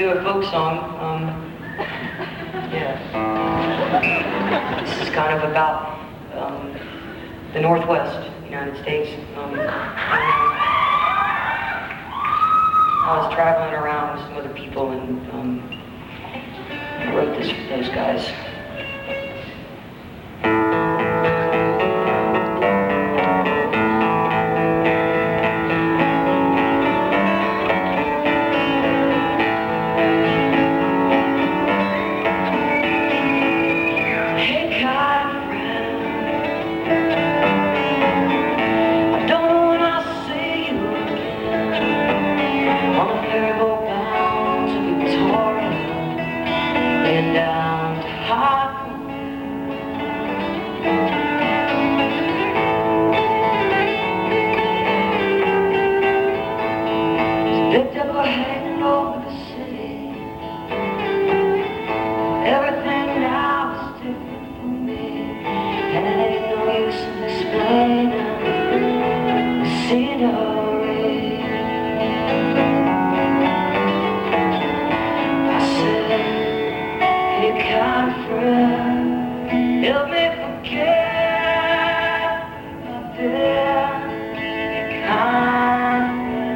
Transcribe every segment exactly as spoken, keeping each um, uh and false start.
do a folk song. Um, yeah. This is kind of about um, the Northwest United States. Um, and, uh, I was traveling around with some other people, and um, I wrote this for those guys. Picked up a hanging over the city. Everything now is different for me, and it ain't no use in explaining the scenery. I said, hey, kind friend, help me forget I've been kind.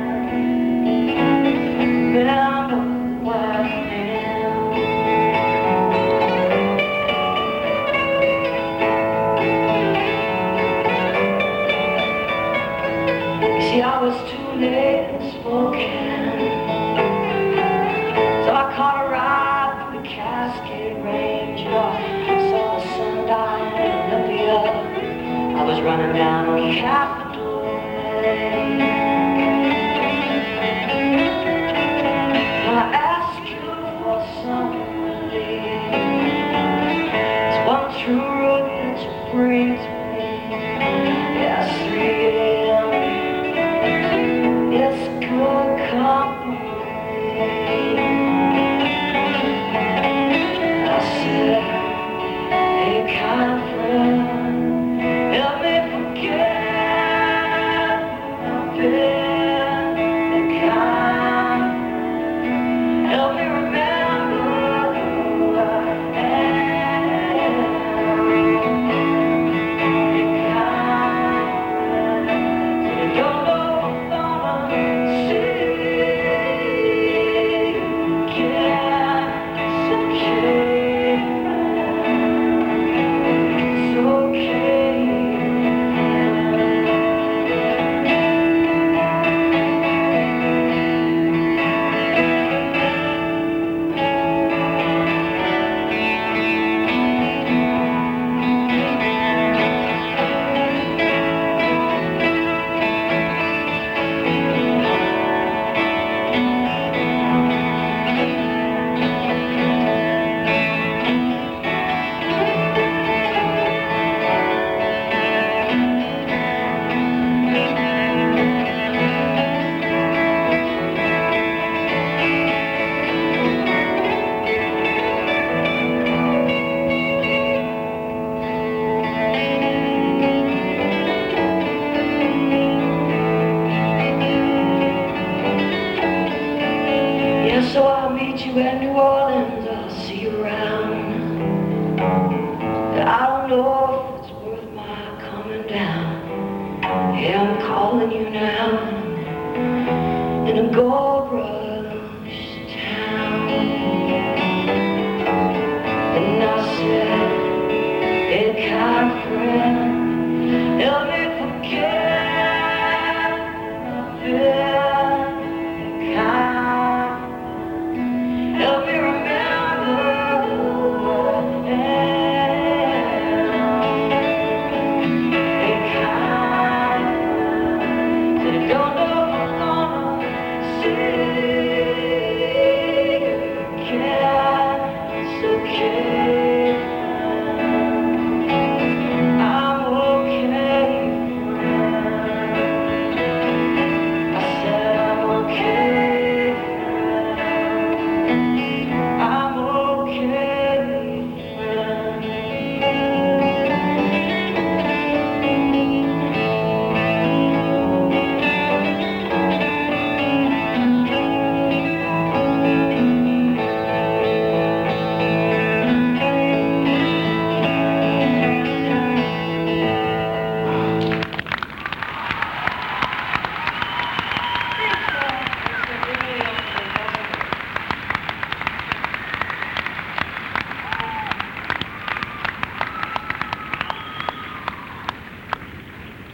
See, I was too late in smoking, so I caught a ride through the Cascade Range. I saw the sun dying in Olympia. I was running down on Capitol Lane. And I asked you for some relief. It's one true road that you bring to me. Yeah, it's three A M It's good company. I said, hey, kind friend, help me forget I've been kind. Help me remember who I am. Be kind. So you don't know if I'm gonna see you again. It's okay, it's okay. So I'll meet you at New Orleans, I'll see you around. But I don't know if it's worth my coming down. Yeah, I'm calling you now, in a gold rush town. And I said, hey, kind friend, help me